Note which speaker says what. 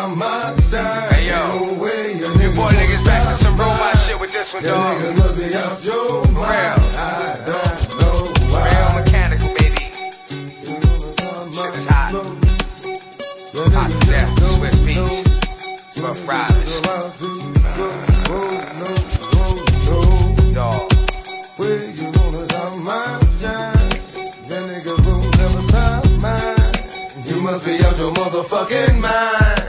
Speaker 1: stop my shine.
Speaker 2: Hey yo, your boy niggas back to some robot shit with this one, dog.
Speaker 1: Nigga must be out your mind. I don't know why.
Speaker 2: Real mechanical, baby. Shit is hot. Hot to death, Swift Beats, Rough Riders. Dog.
Speaker 1: Where you gonna stop my shine? That nigga will never stop mine. You must be out your motherfucking mind.